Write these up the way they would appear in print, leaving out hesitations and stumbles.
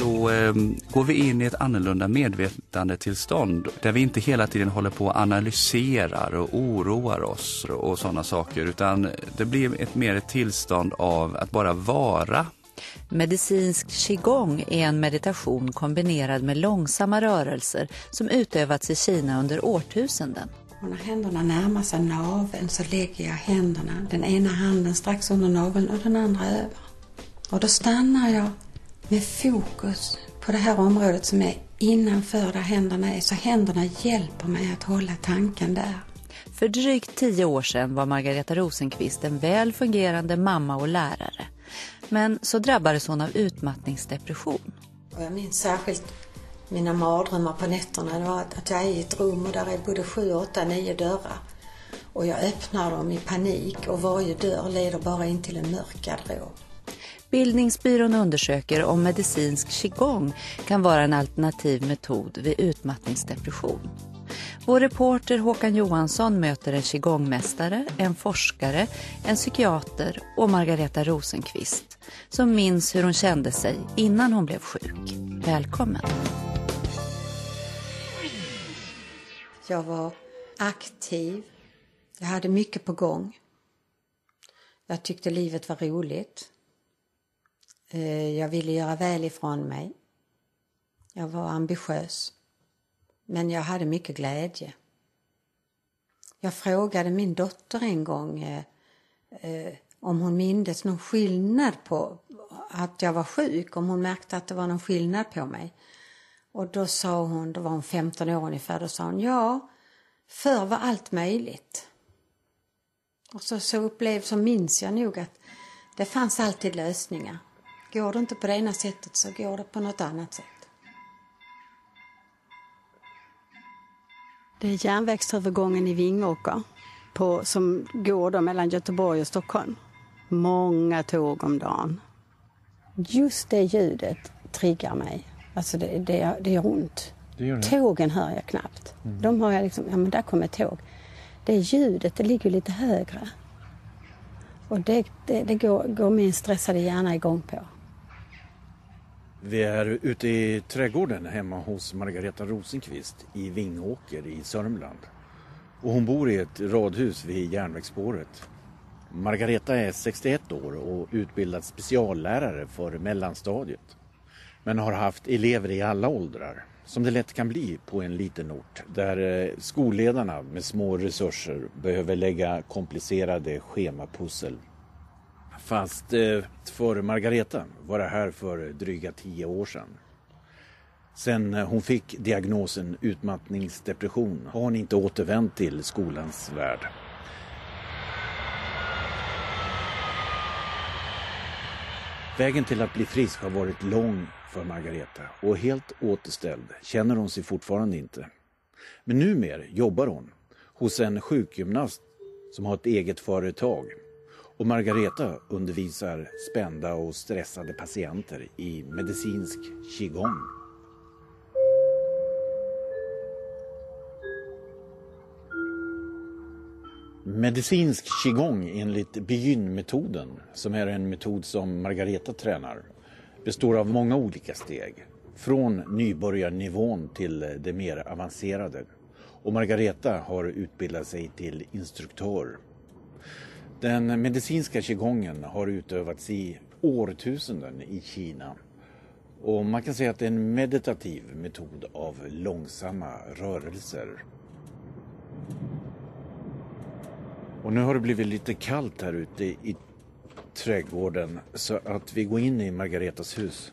så går vi in i ett annorlunda medvetandetillstånd där vi inte hela tiden håller på och analyserar och oroar oss och sådana saker, utan det blir ett tillstånd av att bara vara. Medicinsk qigong är en meditation kombinerad med långsamma rörelser som utövats i Kina under årtusenden. Och när händerna närmar sig naveln så lägger jag händerna, den ena handen strax under naveln och den andra över. Och då stannar jag med fokus på det här området som är innanför där händerna är, så händerna hjälper mig att hålla tanken där. För drygt 10 år sedan var Margareta Rosenqvist en väl fungerande mamma och lärare. Men så drabbades hon av utmattningsdepression. Och jag minns särskilt mina mardrömmar på nätterna. Det var att jag är i ett rum och där är både 7, 8, 9 dörrar. Och jag öppnar dem i panik och varje dörr leder bara in till en mörk garderob. Bildningsbyrån undersöker om medicinsk qigong kan vara en alternativ metod vid utmattningsdepression. Vår reporter Håkan Johansson möter en qigongmästare, en forskare, en psykiater och Margareta Rosenqvist som minns hur hon kände sig innan hon blev sjuk. Välkommen! Jag var aktiv. Jag hade mycket på gång. Jag tyckte livet var roligt. Jag ville göra väl ifrån mig. Jag var ambitiös. Men jag hade mycket glädje. Jag frågade min dotter en gång om hon mindes någon skillnad på att jag var sjuk. Om hon märkte att det var någon skillnad på mig. Och då sa hon, då var hon 15 år ungefär, då sa hon ja, förr var allt möjligt. Och så minns jag nog att det fanns alltid lösningar. Går det inte på det ena sättet så går det på något annat sätt. Det är järnvägsövergången i Vingåker som går då mellan Göteborg och Stockholm. Många tåg om dagen. Just det ljudet triggar mig. Alltså det gör ont. Tågen hör jag knappt. De har jag liksom, ja men där kommer tåg. Det ljudet, det ligger lite högre. Och det går min stressade hjärna igång på. Vi är ute i trädgården hemma hos Margareta Rosenqvist i Vingåker i Sörmland. Och hon bor i ett radhus vid järnvägsspåret. Margareta är 61 år och utbildad speciallärare för mellanstadiet. Men har haft elever i alla åldrar, som det lätt kan bli på en liten ort där skolledarna med små resurser behöver lägga komplicerade schemapussel. Fast för Margareta var det här för dryga 10 år sedan. Sen hon fick diagnosen utmattningsdepression har hon inte återvänt till skolans värld. Vägen till att bli frisk har varit lång för Margareta och helt återställd känner hon sig fortfarande inte. Men numera jobbar hon hos en sjukgymnast som har ett eget företag. Och Margareta undervisar spända och stressade patienter i medicinsk qigong. Medicinsk qigong enligt Begyn-metoden, som är en metod som Margareta tränar, består av många olika steg. Från nybörjarnivån till det mer avancerade. Och Margareta har utbildat sig till instruktör. Den medicinska qigongen har utövats i årtusenden i Kina. Och man kan säga att det är en meditativ metod av långsamma rörelser. Och nu har det blivit lite kallt här ute i trädgården så att vi går in i Margaretas hus.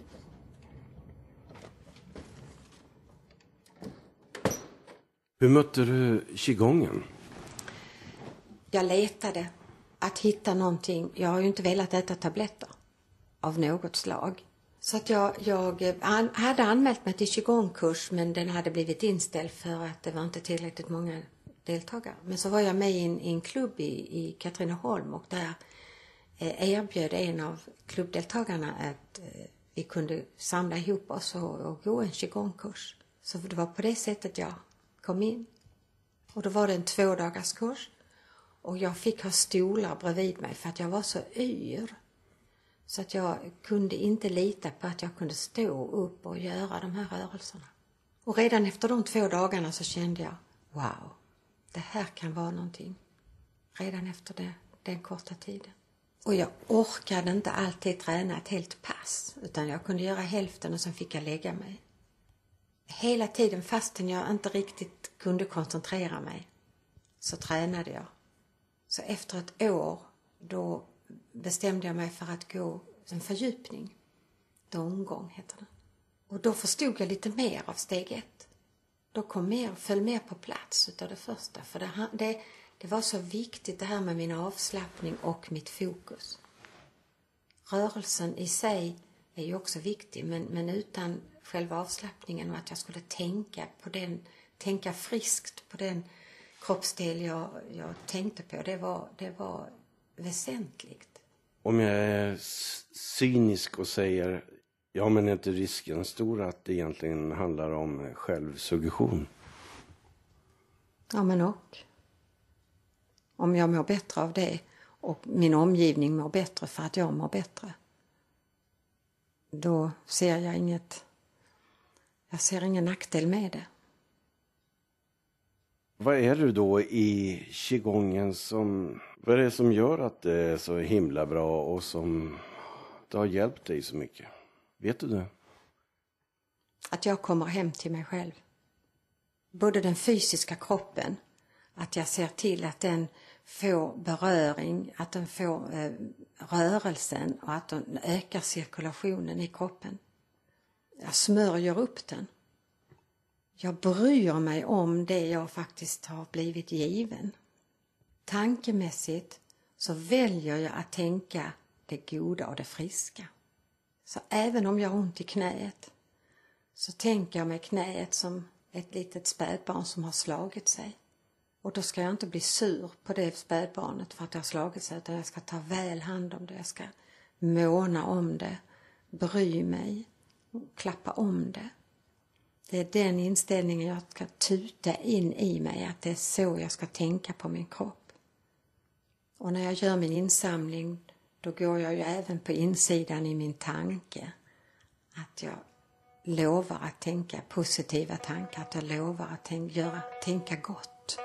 Hur mötte du qigongen? Jag letade att hitta någonting. Jag har ju inte velat äta tabletter av något slag. Så att jag hade anmält mig till qigongkurs, men den hade blivit inställd för att det var inte tillräckligt många deltagare. Men så var jag med i en klubb i Katrineholm och där erbjöd en av klubbdeltagarna att vi kunde samla ihop oss och gå en qigongkurs. Så det var på det sättet jag kom in. Och då var det en 2-dagarskurs. Och jag fick ha stolar bredvid mig för att jag var så yr. Så att jag kunde inte lita på att jag kunde stå upp och göra de här rörelserna. Och redan efter de 2 dagarna så kände jag, wow, det här kan vara någonting. Redan efter den korta tiden. Och jag orkade inte alltid träna ett helt pass, utan jag kunde göra hälften och sen fick jag lägga mig. Hela tiden, fastän jag inte riktigt kunde koncentrera mig, så tränade jag. Så efter ett år, då bestämde jag mig för att gå en fördjupning. Omgång heter det. Och då förstod jag lite mer av steg 1. Då föll mer på plats utav det första. För det var så viktigt det här med min avslappning och mitt fokus. Rörelsen i sig är ju också viktig, men utan själva avslappningen och att jag skulle tänka friskt på den kroppsdel jag tänkte på, det var väsentligt. Om jag är cynisk och säger, ja men är inte risken stor att det egentligen handlar om självsuggestion? Ja, men och. Om jag mår bättre av det och min omgivning mår bättre för att jag mår bättre, då ser jag ingen nackdel med det. Vad är det då i qigongen vad är det som gör att det är så himla bra och som det har hjälpt dig så mycket? Vet du det? Att jag kommer hem till mig själv. Både den fysiska kroppen, att jag ser till att den får beröring, att den får rörelsen och att den ökar cirkulationen i kroppen. Jag smörjer upp den. Jag bryr mig om det jag faktiskt har blivit given. Tankemässigt så väljer jag att tänka det goda och det friska. Så även om jag har ont i knäet så tänker jag med knäet som ett litet spädbarn som har slagit sig. Och då ska jag inte bli sur på det spädbarnet för att det har slagit sig, utan jag ska ta väl hand om det. Jag ska måna om det, bry mig, klappa om det. Det är den inställningen jag ska tuta in i mig, att det är så jag ska tänka på min kropp. Och när jag gör min insamling, då går jag ju även på insidan i min tanke. Att jag lovar att tänka positiva tankar, att jag lovar att tänka gott.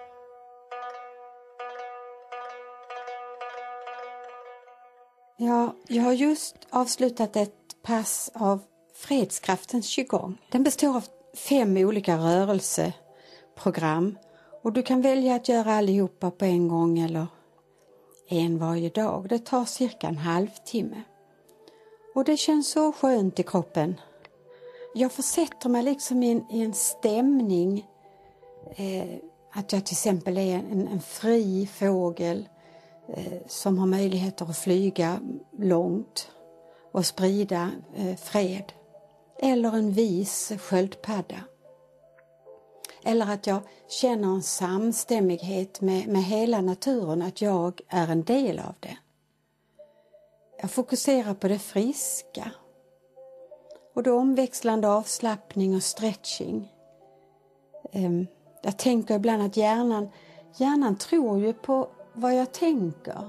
Ja, jag har just avslutat ett pass av fredskraftens qigong. Den består av 5 olika rörelseprogram och du kan välja att göra allihopa på en gång eller en varje dag. Det tar cirka en halvtimme. Och det känns så skönt i kroppen. Jag försätter mig liksom i en stämning att jag till exempel är en fri fågel som har möjligheter att flyga långt och sprida fred. Eller en vis sköldpadda. Eller att jag känner en samstämmighet med hela naturen, att jag är en del av det. Jag fokuserar på det friska. Och då omväxlande avslappning och stretching. Jag tänker ibland att hjärnan tror ju på vad jag tänker.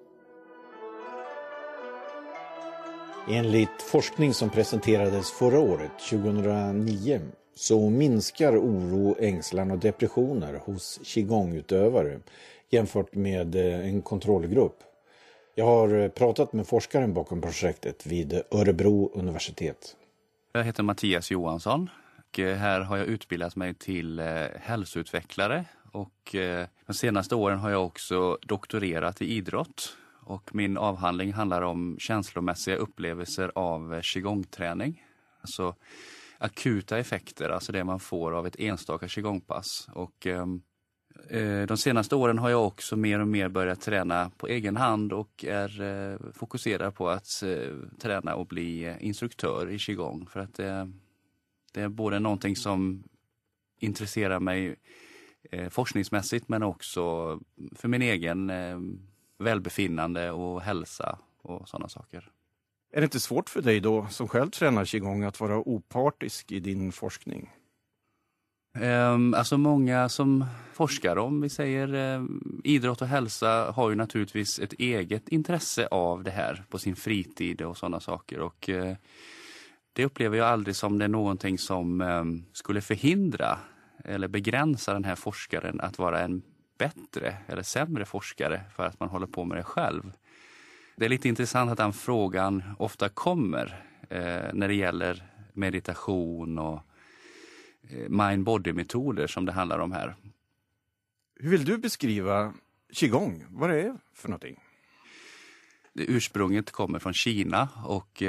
Enligt forskning som presenterades förra året, 2009, så minskar oro, ängslan och depressioner hos qigongutövare jämfört med en kontrollgrupp. Jag har pratat med forskaren bakom projektet vid Örebro universitet. Jag heter Mattias Johansson och här har jag utbildat mig till hälsoutvecklare och de senaste åren har jag också doktorerat i idrott. Och min avhandling handlar om känslomässiga upplevelser av qigongträning. Alltså akuta effekter, alltså det man får av ett enstaka qigongpass. Och de senaste åren har jag också mer och mer börjat träna på egen hand och är fokuserad på att träna och bli instruktör i qigong. För att det är både någonting som intresserar mig forskningsmässigt men också för min egen välbefinnande och hälsa och sådana saker. Är det inte svårt för dig då som själv tränar qigong att vara opartisk i din forskning? Alltså många som forskar om, vi säger idrott och hälsa, har ju naturligtvis ett eget intresse av det här på sin fritid och sådana saker. Och det upplever jag aldrig som det är någonting som skulle förhindra eller begränsa den här forskaren att vara en bättre eller sämre forskare för att man håller på med det själv. Det är lite intressant att den frågan ofta kommer när det gäller meditation och mind-body-metoder som det handlar om här. Hur vill du beskriva qigong? Vad är det för någonting? Det ursprunget kommer från Kina och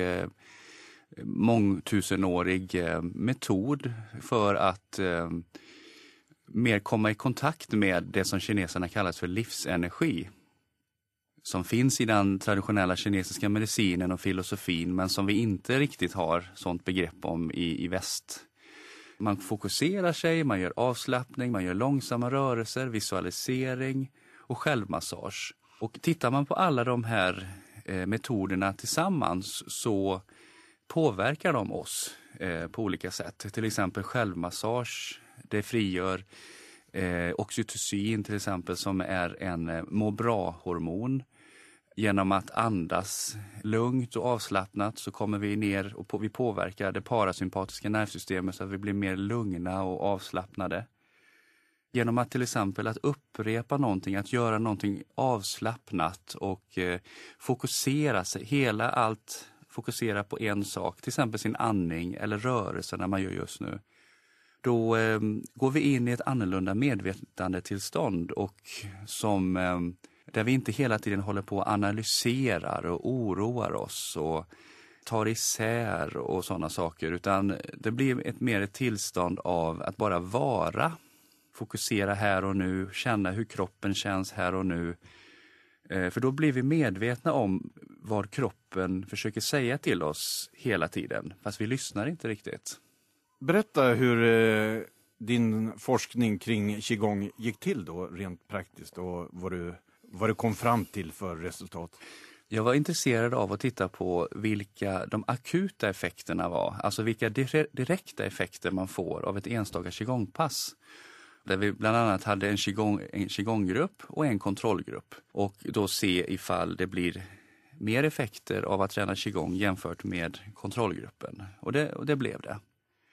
mångtusenårig metod för att mer komma i kontakt med det som kineserna kallar för livsenergi. Som finns i den traditionella kinesiska medicinen och filosofin, men som vi inte riktigt har sånt begrepp om i väst. Man fokuserar sig, man gör avslappning, man gör långsamma rörelser, visualisering och självmassage. Och tittar man på alla de här metoderna tillsammans så påverkar de oss på olika sätt. Till exempel självmassage, det frigör oxytocin till exempel som är en må bra-hormon. Genom att andas lugnt och avslappnat så kommer vi ner och vi påverkar det parasympatiska nervsystemet så att vi blir mer lugna och avslappnade. Genom att till exempel att upprepa någonting, att göra någonting avslappnat och fokusera sig, fokusera på en sak, till exempel sin andning eller rörelse när man gör just nu. Då går vi in i ett annorlunda medvetandetillstånd och där vi inte hela tiden håller på och analyserar och oroar oss och tar isär och sådana saker, utan det blir ett tillstånd av att bara vara, fokusera här och nu, känna hur kroppen känns här och nu. För då blir vi medvetna om vad kroppen försöker säga till oss hela tiden, fast vi lyssnar inte riktigt. Berätta hur din forskning kring qigong gick till då, rent praktiskt, och vad du kom fram till för resultat. Jag var intresserad av att titta på vilka de akuta effekterna var, alltså vilka direkta effekter man får av ett enstaka qigongpass. Där vi bland annat hade en qigonggrupp och en kontrollgrupp. Och då se ifall det blir mer effekter av att träna qigong jämfört med kontrollgruppen. Och det blev det.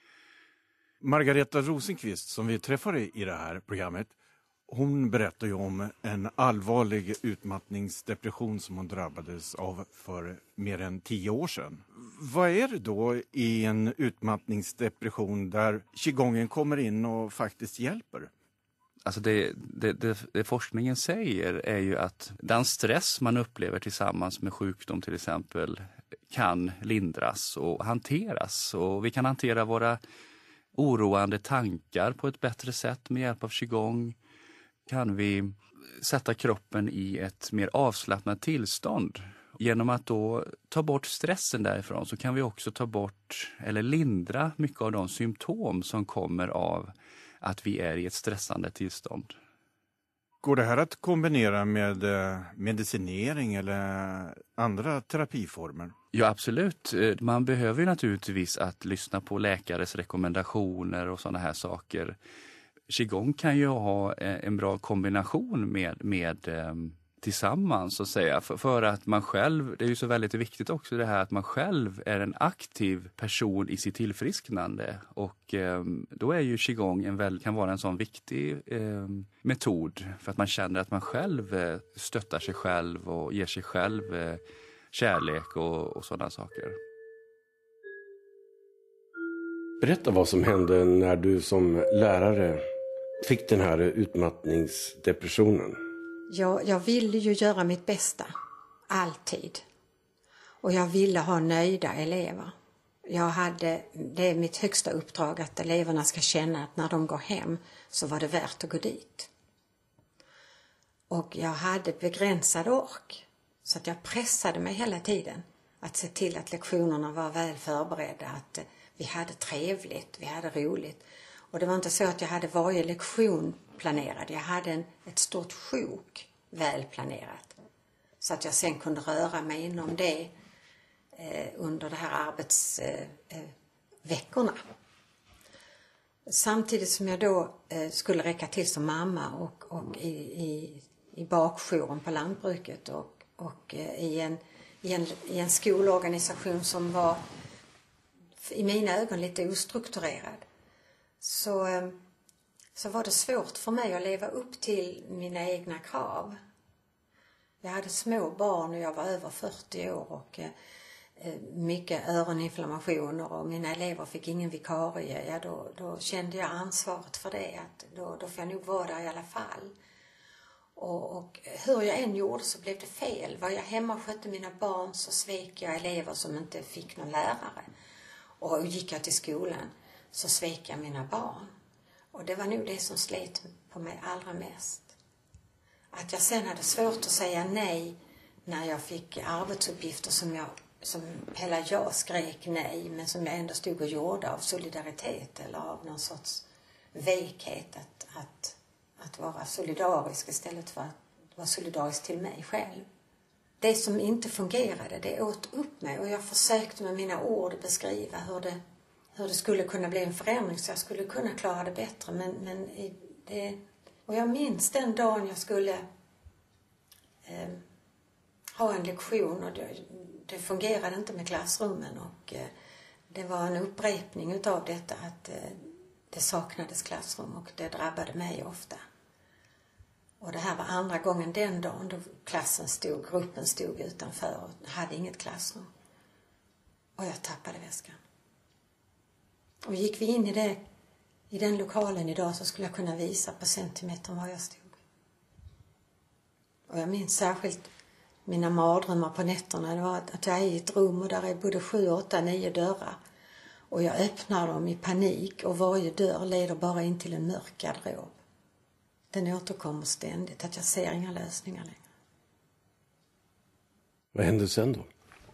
Margareta Rosenqvist, som vi träffade i det här programmet, hon berättar ju om en allvarlig utmattningsdepression som hon drabbades av för mer än 10 år sedan. Vad är det då i en utmattningsdepression där qigongen kommer in och faktiskt hjälper? Alltså det forskningen säger är ju att den stress man upplever tillsammans med sjukdom till exempel kan lindras och hanteras. Och vi kan hantera våra oroande tankar på ett bättre sätt med hjälp av qigong. Kan vi sätta kroppen i ett mer avslappnat tillstånd. Genom att då ta bort stressen därifrån så kan vi också ta bort eller lindra mycket av de symptom som kommer av att vi är i ett stressande tillstånd. Går det här att kombinera med medicinering eller andra terapiformer? Ja, absolut. Man behöver ju naturligtvis att lyssna på läkares rekommendationer och sådana här saker. Qigong kan ju ha en bra kombination med tillsammans så att säga. För att man själv, det är ju så väldigt viktigt också det här att man själv är en aktiv person i sitt tillfrisknande. Och då är ju qigong kan vara en sån viktig metod för att man känner att man själv stöttar sig själv och ger sig själv kärlek och sådana saker. Berätta vad som hände när du som lärare fick den här utmattningsdepressionen. Jag ville ju göra mitt bästa, alltid. Och jag ville ha nöjda elever. Det är mitt högsta uppdrag att eleverna ska känna att när de går hem så var det värt att gå dit. Och jag hade begränsad ork. Så att jag pressade mig hela tiden att se till att lektionerna var väl förberedda, att vi hade trevligt, vi hade roligt. Och det var inte så att jag hade varje lektion planerad. Jag hade ett stort sjok väl planerat. Så att jag sen kunde röra mig inom det under de här arbetsveckorna. Samtidigt som jag då skulle räcka till som mamma och i bakjouren på lantbruket och i en skolorganisation som var i mina ögon lite ostrukturerad, så var det svårt för mig att leva upp till mina egna krav. Jag hade små barn och jag var över 40 år och mycket öroninflammationer och mina elever fick ingen vikarie. Då kände jag ansvaret för det, att då får jag nog vara där i alla fall. Och hur jag än gjorde så blev det fel. Var jag hemma och skötte mina barn så svek jag elever som inte fick någon lärare. Och gick jag till skolan så svek jag mina barn. Och det var nog det som slet på mig allra mest. Att jag sen hade svårt att säga nej när jag fick arbetsuppgifter som hela jag skrek nej, men som jag ändå stod och gjorde av solidaritet eller av någon sorts vekhet att vara solidarisk istället för att vara solidarisk till mig själv. Det som inte fungerade, det åt upp mig, och jag försökte med mina ord beskriva hur det skulle kunna bli en förändring så jag skulle kunna klara det bättre, och jag minns den dagen jag skulle ha en lektion och det fungerade inte med klassrummen, och det var en upprepning utav detta att det saknades klassrum, och det drabbade mig ofta. Och det här var andra gången den dagen då gruppen stod utanför och hade inget klassrum. Och jag tappade väskan. Och gick vi in i den lokalen idag så skulle jag kunna visa på centimetern var jag stod. Och jag minns särskilt mina mardrömmar på nätterna. Det var att jag är i ett rum och där är både 7, 8, 9 dörrar. Och jag öppnar dem i panik och varje dörr leder bara in till en mörk garderob. Den återkommer ständigt, att jag ser inga lösningar längre. Vad hände sen då?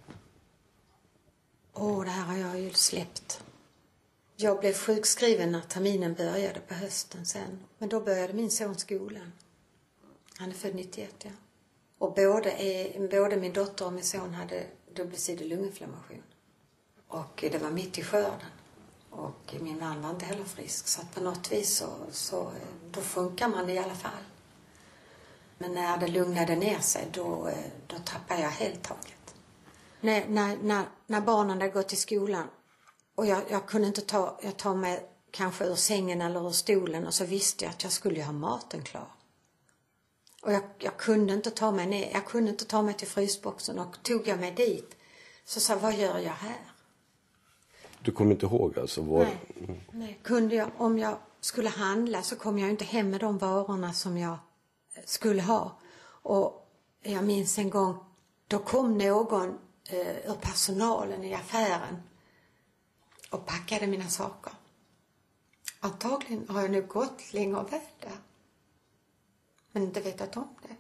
Det här har jag ju släppt. Jag blev sjukskriven när terminen började på hösten sen. Men då började min son skolan. Han är född 91, ja. Och både min dotter och min son hade dubbelsidig lunginflammation. Och det var mitt i skörden. Och min man var inte heller frisk. Så att på något vis så då funkar man det i alla fall. Men när det lugnade ner sig då tappade jag helt taget. När barnen hade gått till skolan och jag kunde inte ta mig kanske ur sängen eller ur stolen, och så visste jag att jag skulle ha maten klar. Och jag kunde inte ta mig ner, jag kunde inte ta mig till frysboxen, och tog jag mig dit så sa vad gör jag här? Du kommer inte ihåg alltså? Nej. Om jag skulle handla så kom jag inte hem med de varorna som jag skulle ha. Och jag minns en gång, då kom någon ur personalen i affären och packade mina saker. Antagligen har jag nu gått länge och väl där. Men inte vetat om det.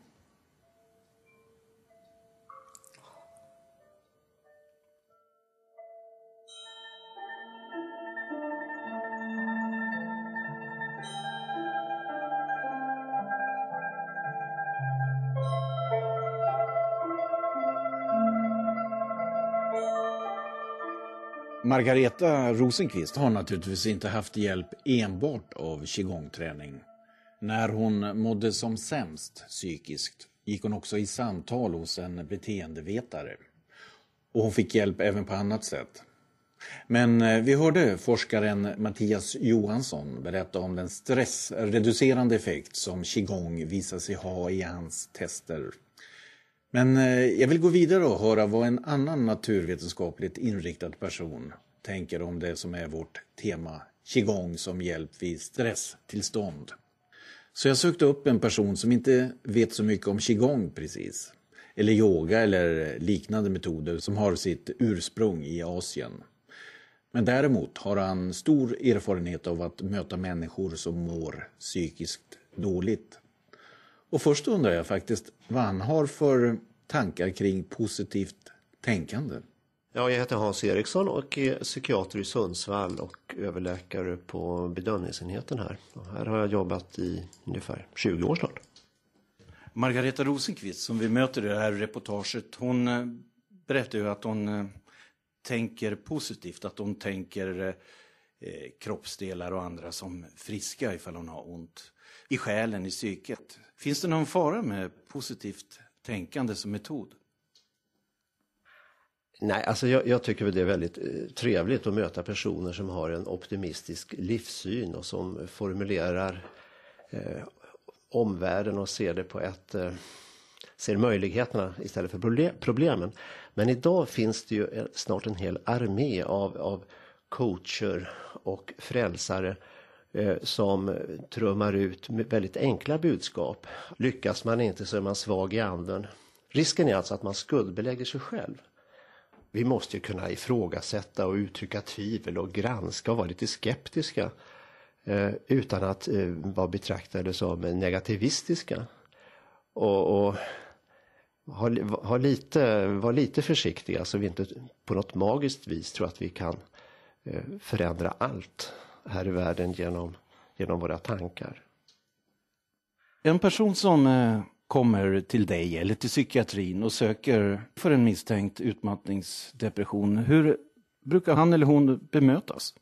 Margareta Rosenqvist har naturligtvis inte haft hjälp enbart av qigong-träning. När hon mådde som sämst psykiskt gick hon också i samtal hos en beteendevetare. Och hon fick hjälp även på annat sätt. Men vi hörde forskaren Mattias Johansson berätta om den stressreducerande effekt som qigong visar sig ha i hans tester. Men jag vill gå vidare och höra vad en annan naturvetenskapligt inriktad person tänker om det som är vårt tema, qigong som hjälp vid stresstillstånd. Så jag sökte upp en person som inte vet så mycket om qigong precis, eller yoga eller liknande metoder som har sitt ursprung i Asien. Men däremot har han stor erfarenhet av att möta människor som mår psykiskt dåligt. Och först undrar jag faktiskt vad han har för tankar kring positivt tänkande. Ja, jag heter Hans Eriksson och är psykiater i Sundsvall och överläkare på bedömningsenheten här. Och här har jag jobbat i ungefär 20 år snart. Margareta Rosenqvist som vi möter i det här reportaget, hon berättar ju att hon tänker positivt, att hon tänker kroppsdelar och andra som friska ifall hon har ont i själen, i psyket. Finns det någon fara med positivt tänkande som metod? Nej, alltså jag tycker väl det är väldigt trevligt att möta personer som har en optimistisk livssyn och som formulerar omvärlden och ser det på ser möjligheterna istället för problemen. Men idag finns det ju snart en hel armé av coacher och frälsare som trummar ut med väldigt enkla budskap. Lyckas man inte så är man svag i anden. Risken är alltså att man skuldbelägger sig själv. Vi måste ju kunna ifrågasätta och uttrycka tvivel och granska och vara lite skeptiska utan att vara betraktade som negativistiska. Och var lite försiktiga så vi inte på något magiskt vis tror att vi kan förändra allt här i världen genom våra tankar. En person som kommer till dig eller till psykiatrin och söker för en misstänkt utmattningsdepression, hur brukar han eller hon bemötas?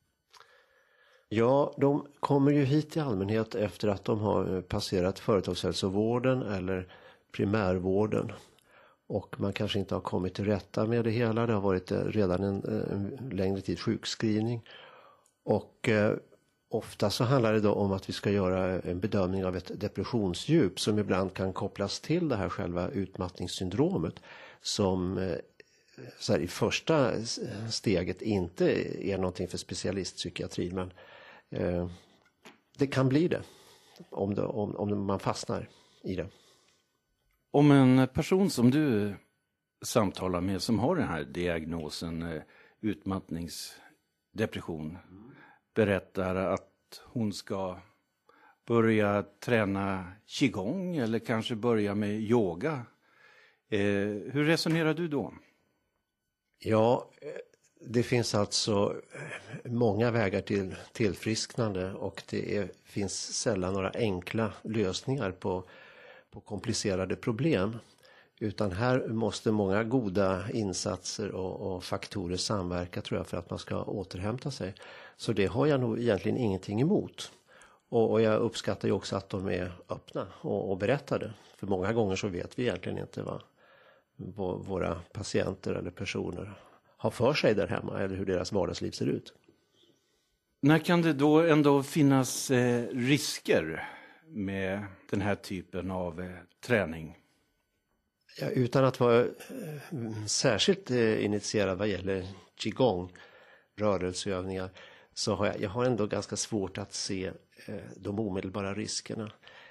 Ja, de kommer ju hit i allmänhet efter att de har passerat företagshälsovården eller primärvården. Och man kanske inte har kommit till rätta med det hela. Det har varit redan en längre tid sjukskrivning. Och ofta så handlar det då om att vi ska göra en bedömning av ett depressionsdjup som ibland kan kopplas till det här själva utmattningssyndromet som så här, i första steget inte är någonting för specialistpsykiatri, men det kan bli det om man fastnar i det. Om en person som du samtalar med som har den här diagnosen utmattningsdepression berättar att hon ska börja träna qigong eller kanske börja med yoga, hur resonerar du då? Ja, det finns alltså många vägar till tillfrisknande och det finns sällan några enkla lösningar på komplicerade problem. Utan här måste många goda insatser och faktorer samverka tror jag för att man ska återhämta sig. Så det har jag nog egentligen ingenting emot. Och jag uppskattar ju också att de är öppna och berättade. För många gånger så vet vi egentligen inte vad våra patienter eller personer har för sig där hemma eller hur deras vardagsliv ser ut. När kan det då ändå finnas risker med den här typen av träning? Ja, utan att vara särskilt initierad vad gäller qigong, rörelseövningar, så har jag har ändå ganska svårt att se de omedelbara riskerna.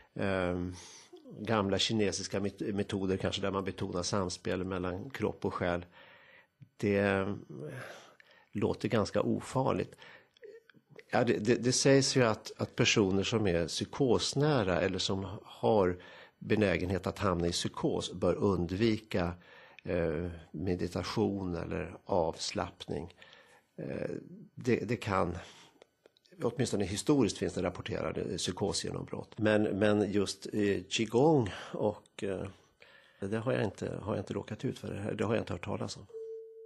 Gamla kinesiska metoder kanske där man betonar samspel mellan kropp och själ, det låter ganska ofarligt. Ja, det sägs ju att personer som är psykosnära eller som har benägenhet att hamna i psykos bör undvika meditation eller avslappning. Det kan, åtminstone historiskt finns det rapporterade psykosgenombrott. Men just qigong och det har jag inte råkat ut för. Det har jag inte hört talas om.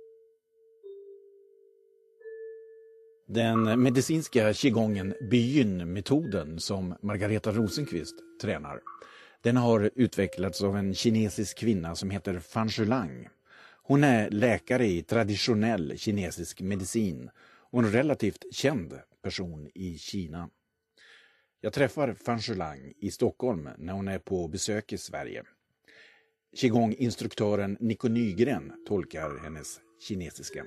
Den medicinska qigongen Byin-metoden som Margareta Rosenqvist tränar, den har utvecklats av en kinesisk kvinna som heter Fan Shulang. Hon är läkare i traditionell kinesisk medicin och en relativt känd person i Kina. Jag träffar Fan Shulang i Stockholm när hon är på besök i Sverige. Qigong-instruktören Nico Nygren tolkar hennes kinesiska.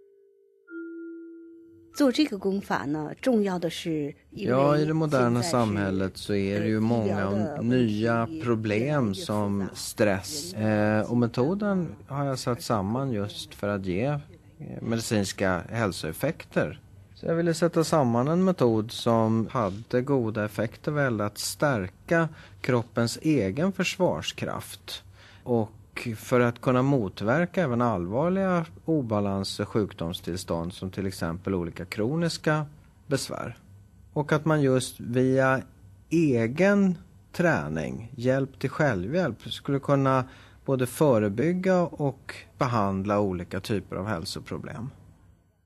Ja, i det moderna samhället så är det ju många nya problem som stress. Och metoden har jag satt samman just för att ge medicinska hälsoeffekter. Så jag ville sätta samman en metod som hade goda effekter väl att stärka kroppens egen försvarskraft. Och för att kunna motverka även allvarliga obalanser, sjukdomstillstånd som till exempel olika kroniska besvär. Och att man just via egen träning, hjälp till självhjälp, skulle kunna både förebygga och behandla olika typer av hälsoproblem.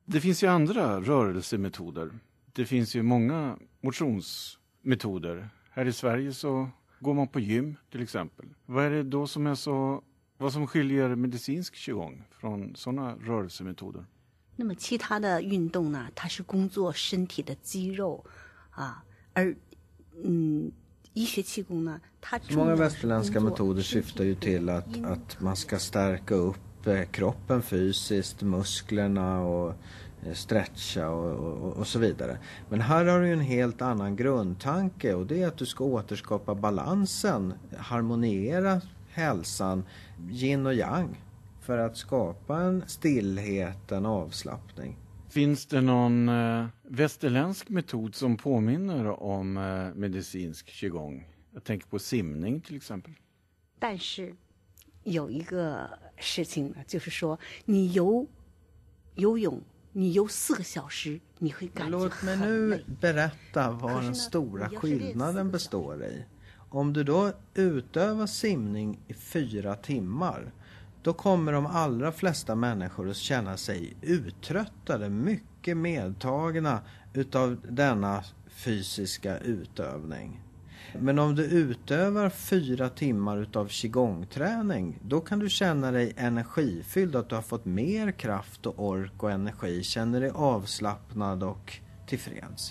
Det finns ju andra rörelsemetoder. Det finns ju många motionsmetoder. Här i Sverige så går man på gym till exempel. Vad är det då som är så, vad som skiljer medicinsk qigong från sådana rörelsemetoder? 那么其他的运动呢，它是工作身体的肌肉啊，而医学气功呢，它 Många västerländska metoder syftar ju till att man ska stärka upp kroppen fysiskt, musklerna och stretcha och så vidare. Men här har du en helt annan grundtanke, och det är att du ska återskapa balansen, harmoniera hälsan, yin och yang, för att skapa en stillhet, en avslappning. Finns det någon västerländsk metod som påminner om medicinsk qigong? Jag tänker på simning till exempel. 但是有一个事情呢，就是说你游泳，你游4个小时，你会感觉 Låt mig nu berätta vad den stora skillnaden består i. Om du då utövar simning i 4 timmar, då kommer de allra flesta människor att känna sig uttröttade, mycket medtagna utav denna fysiska utövning. Men om du utövar 4 timmar utav qigong-träning, då kan du känna dig energifylld, att du har fått mer kraft och ork och energi, känner dig avslappnad och tillfreds.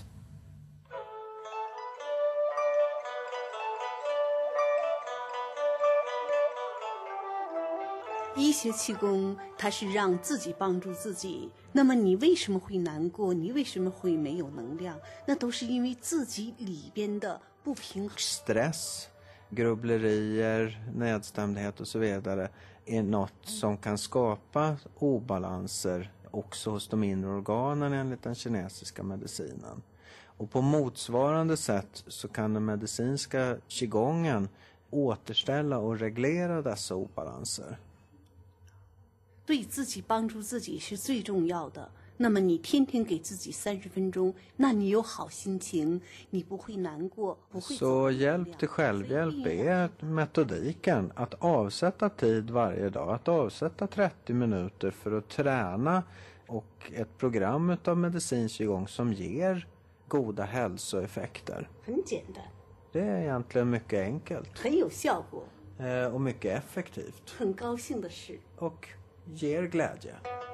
医学气功它是让自己帮助自己，那么你为什么会难过，你为什么会没有能量，那都是因为自己里边的不平衡。 Stress, grubblerier, nedstämdhet och så vidare är något som kan skapa obalanser också hos de inre organen enligt den kinesiska medicinen. Och på motsvarande sätt så kan den medicinska qigongen återställa och reglera dessa obalanser. 对自己帮助自己是最重要的。那么你天天给自己30分钟，那你有好心情，你不会难过，不会。 Så hjälp till självhjälp är metodiken att avsätta tid varje dag, att avsätta 30 minuter för att träna, och ett program av medicinsk qigong som ger goda hälsoeffekter. 很简单， Det är egentligen mycket enkelt 很有效果， och mycket effektivt 很高兴的事。 och ger glädje.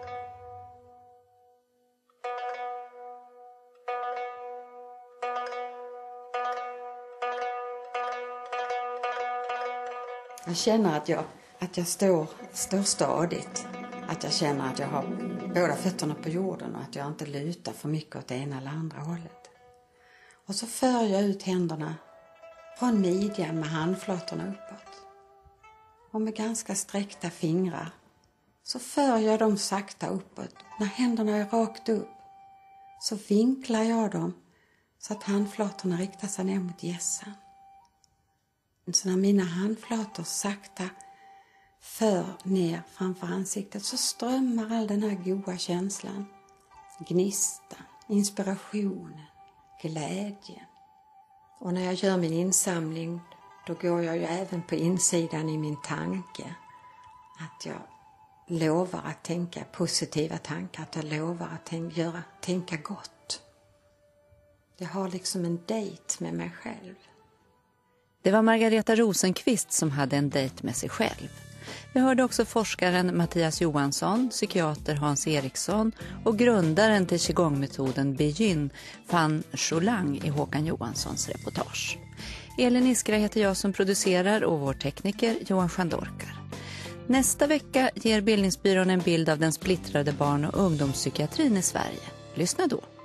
Jag känner att jag står stadigt. Att jag känner att jag har båda fötterna på jorden och att jag inte lutar för mycket åt det ena eller andra hållet. Och så för jag ut händerna från midjan med handflatorna uppåt. Och med ganska sträckta fingrar så för jag dem sakta uppåt. När händerna är rakt upp så vinklar jag dem så att handflatorna riktar sig ner mot hjässan. Så när mina handflator sakta för ner framför ansiktet så strömmar all den här goda känslan, gnistan, inspirationen, glädjen. Och när jag gör min insamling, då går jag ju även på insidan i min tanke. Att jag lovar att tänka positiva tankar, att jag lovar att tänka gott. Jag har liksom en dejt med mig själv. Det var Margareta Rosenqvist som hade en dejt med sig själv. Vi hörde också forskaren Mattias Johansson, psykiater Hans Eriksson och grundaren till qigongmetoden Beijing, Fan Shulang, i Håkan Johanssons reportage. Elin Iskra heter jag som producerar och vår tekniker Johan Schandorkar. Nästa vecka ger Bildningsbyrån en bild av den splittrade barn- och ungdomspsykiatrin i Sverige. Lyssna då.